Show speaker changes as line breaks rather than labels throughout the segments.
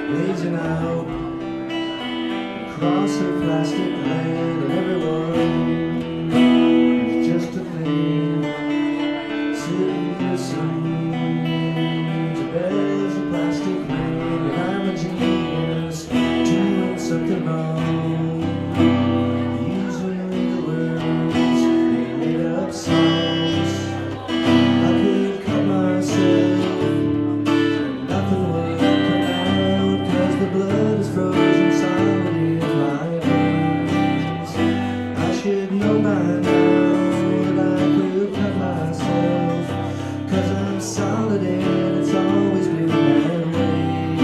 blazing out across the plastic land, and everyone is just a thing sitting listening to bells and plastic rain, and I'm a genius doing something wrong, using the words they made up songs. I could cut myself and nothing would come out, 'cause the blood is frozen solid in my veins. I should know by now that I could cut myself, 'cause I'm solid and it's always been that way.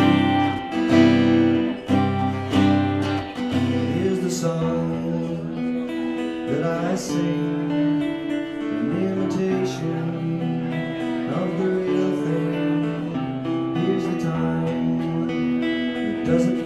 Here's the song that I sing, an imitation of the real thing. Here's the time that doesn't